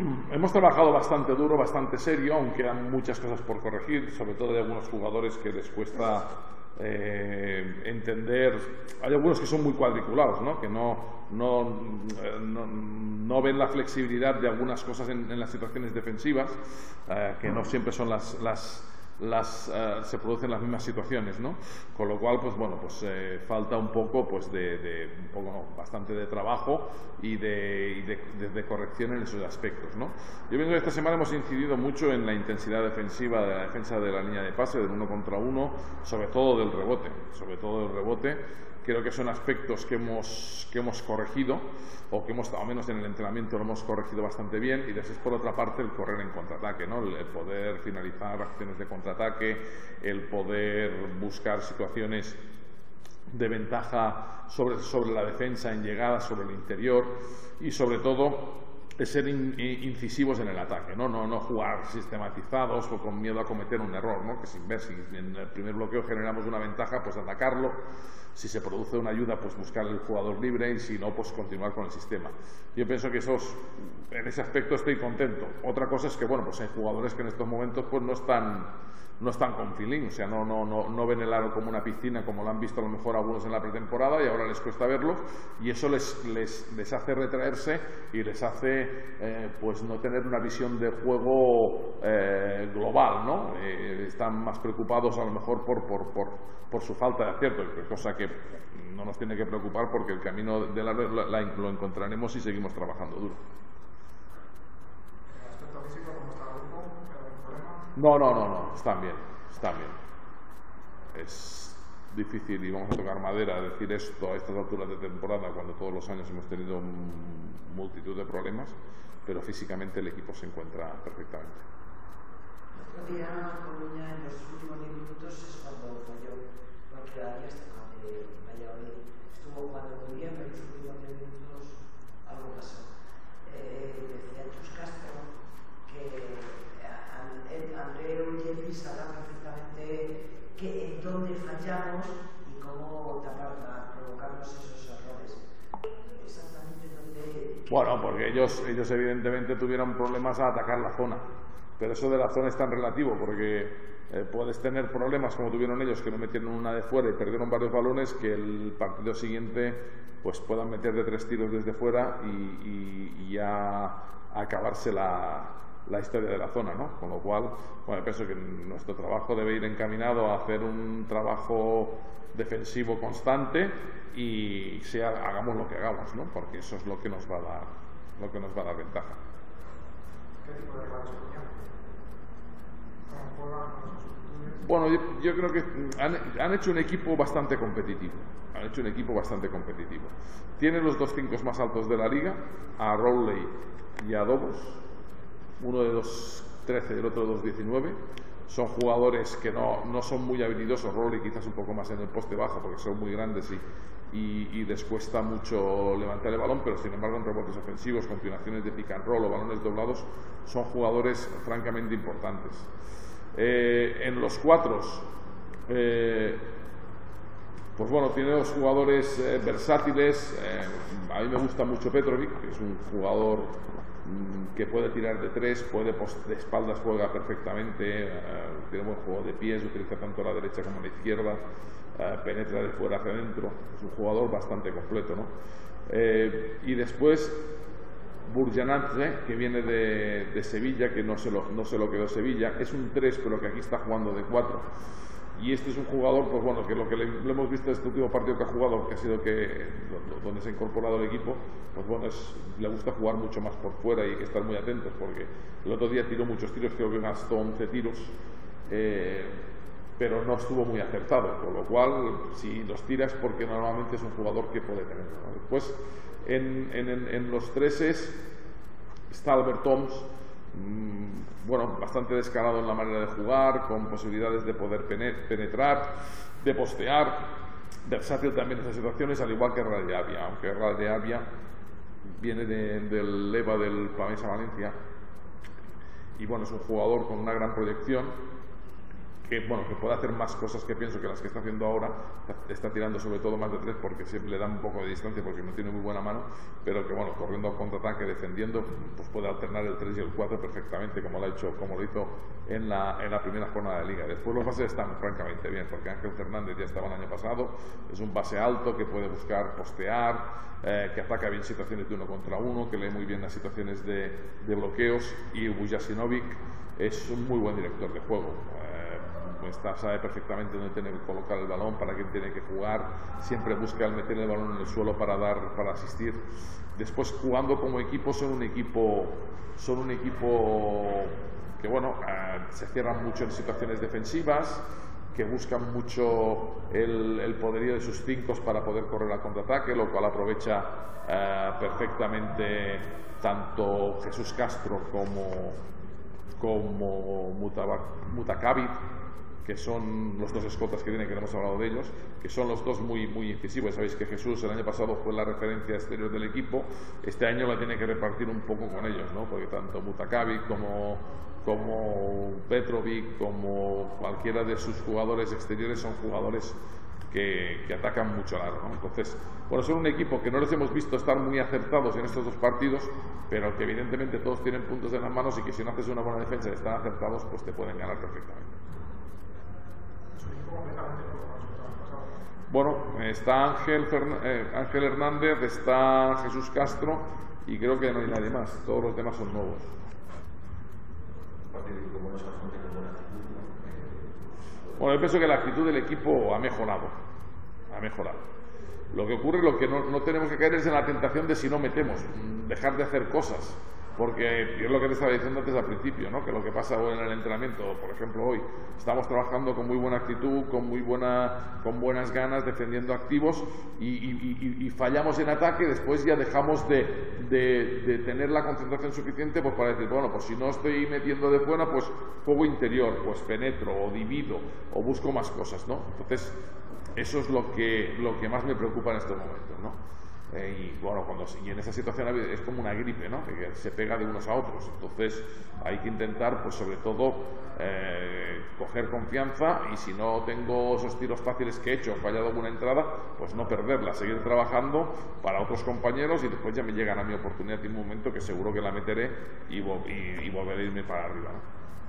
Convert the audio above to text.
hemos trabajado bastante duro, bastante serio, aunque quedan muchas cosas por corregir, sobre todo de algunos jugadores que les cuesta entender. Hay algunos que son muy cuadriculados, ¿no? Que no ven la flexibilidad de algunas cosas en las situaciones defensivas, que no siempre son se producen las mismas situaciones, ¿no? Con lo cual, pues bueno, pues falta un poco, pues bastante de trabajo y de corrección en esos aspectos, ¿no? Yo pienso que esta semana hemos incidido mucho en la intensidad defensiva de la defensa de la línea de pase, del 1 contra 1, sobre todo del rebote. Creo que son aspectos que hemos corregido, o que al menos en el entrenamiento lo hemos corregido bastante bien, y después, por otra parte, el correr en contraataque, ¿no? El poder finalizar acciones de contraataque, el poder buscar situaciones de ventaja sobre la defensa en llegada, sobre el interior, y sobre todo ser incisivos en el ataque, no jugar sistematizados o con miedo a cometer un error, ¿no? Que si en el primer bloqueo generamos una ventaja, pues atacarlo. Si se produce una ayuda, pues buscar el jugador libre, y si no, pues continuar con el sistema. Yo pienso que en ese aspecto estoy contento. Otra cosa es que, bueno, pues hay jugadores que en estos momentos pues no están con feeling, o sea, no ven el aro como una piscina, como lo han visto a lo mejor algunos en la pretemporada, y ahora les cuesta verlos, y eso les hace retraerse y les hace pues no tener una visión de juego global, ¿no? Están más preocupados a lo mejor por su falta de acierto, cosa que no nos tiene que preocupar, porque el camino de lo encontraremos si seguimos trabajando duro. ¿Aspecto físico, cómo está el grupo? ¿Hay algún problema? No, están bien. Es difícil, y vamos a tocar madera, decir esto a estas alturas de temporada, cuando todos los años hemos tenido multitud de problemas, pero físicamente el equipo se encuentra perfectamente. El otro día Coruña, en los últimos 10 minutos, es cuando falló, porque la Arias de Valladolid estuvo jugando muy bien, pero en los últimos 10 minutos algo pasó. Decía Chus Castro que Andreu y Yepis sabrán perfectamente en dónde fallamos y cómo tapar para provocarnos esos errores. Exactamente dónde... Bueno, porque ellos evidentemente tuvieron problemas a atacar la zona, pero eso de la zona es tan relativo, porque puedes tener problemas como tuvieron ellos, que no metieron una de fuera y perdieron varios balones, que el partido siguiente pues puedan meter de 3 tiros desde fuera y ya acabarse la historia de la zona, ¿no? Con lo cual, bueno, pienso que nuestro trabajo debe ir encaminado a hacer un trabajo defensivo constante, y hagamos lo que hagamos, ¿no? Porque eso es lo que nos va a dar ventaja. ¿Qué tipo de rivales ponían? ¿Cómo juegan? ¿Cómo son sus sustituciones? Bueno, yo creo que han hecho un equipo bastante competitivo. Tienen los 2 5 más altos de la liga, a Rowley y a Dobos, uno de 2.13 y el otro de 2.19. Son jugadores que no son muy habilidosos. Rowley quizás un poco más en el poste bajo, porque son muy grandes y les cuesta mucho levantar el balón, pero sin embargo en rebotes ofensivos, continuaciones de pick and roll o balones doblados, son jugadores francamente importantes. En los 4, pues bueno, tiene 2 jugadores versátiles. A mí me gusta mucho Petrovic, que es un jugador que puede tirar de 3, de espaldas juega perfectamente, tiene buen juego de pies, utiliza tanto la derecha como la izquierda, penetra de fuera hacia adentro, es un jugador bastante completo, ¿no? Y después Burjanadze, que viene de Sevilla, que no se lo quedó Sevilla, es un 3, pero que aquí está jugando de 4. Y este es un jugador, pues bueno, que lo que le hemos visto en este último partido que ha jugado, que ha sido donde se ha incorporado el equipo, pues bueno, le gusta jugar mucho más por fuera, y hay que estar muy atentos, porque el otro día tiró muchos tiros, creo que gastó 11 tiros, pero no estuvo muy acertado, con lo cual, si los tiras, porque normalmente es un jugador que puede tenerlo, ¿no? Después, en los 3 está Albert Toms, bueno, bastante descarado en la manera de jugar, con posibilidades de poder penetrar, de postear, versátil también en esas situaciones, al igual que Radjavia, aunque Radjavia viene del EVA del Pamesa Valencia, y bueno, es un jugador con una gran proyección, bueno, que puede hacer más cosas que pienso que las que está haciendo ahora. Está tirando sobre todo más de 3 porque siempre le da un poco de distancia porque no tiene muy buena mano, pero que bueno, corriendo a contraataque, defendiendo, pues puede alternar el 3 y el 4 perfectamente, como lo hizo en la primera jornada de Liga. Después los bases están francamente bien, porque Ángel Fernández ya estaba el año pasado, es un base alto que puede buscar postear, que ataca bien situaciones de 1 contra 1, que lee muy bien las situaciones de bloqueos, y Vujasinovic es un muy buen director de juego. Sabe perfectamente dónde tiene que colocar el balón, para quién tiene que jugar, siempre busca el meter el balón en el suelo para asistir. Después, jugando como equipo, son un equipo que bueno, se cierran mucho en situaciones defensivas, que buscan mucho el poderío de sus 5 para poder correr al contraataque, lo cual aprovecha perfectamente tanto Jesús Castro como Mutakabit, que son los 2 escoltas que tienen, que no hemos hablado de ellos, que son los 2 muy incisivos. Sabéis que Jesús el año pasado fue la referencia exterior del equipo, este año la tiene que repartir un poco con ellos, ¿no? Porque tanto Mutakabit como Petrovic, como cualquiera de sus jugadores exteriores, son jugadores que atacan mucho al aro, ¿no? Entonces, bueno, son un equipo que no les hemos visto estar muy acertados en estos 2 partidos, pero que evidentemente todos tienen puntos en las manos, y que si no haces una buena defensa y están acertados, pues te pueden ganar perfectamente. Bueno, está Ángel Hernández, está Jesús Castro, y creo que no hay nadie más. Todos los demás son nuevos. Bueno, yo pienso que la actitud del equipo ha mejorado. Lo que ocurre, lo que no tenemos que caer es en la tentación de, si no metemos, dejar de hacer cosas. Porque es lo que te estaba diciendo antes al principio, ¿no? Que lo que pasa hoy en el entrenamiento, por ejemplo hoy, estamos trabajando con muy buena actitud, con buenas ganas, defendiendo activos, y fallamos en ataque. Después ya dejamos de tener la concentración suficiente, pues, para decir, bueno, pues si no estoy metiendo de fuera, pues juego interior, pues penetro o divido o busco más cosas, ¿no? Entonces eso es lo que más me preocupa en estos momentos, ¿no? Y bueno, y en esa situación es como una gripe, ¿no? Que se pega de unos a otros. Entonces hay que intentar, pues sobre todo, coger confianza, y si no tengo esos tiros fáciles que he hecho, he fallado alguna entrada, pues no perderla, seguir trabajando para otros compañeros, y después ya me llegan a mi oportunidad en un momento que seguro que la meteré, y volveré a irme para arriba, ¿no?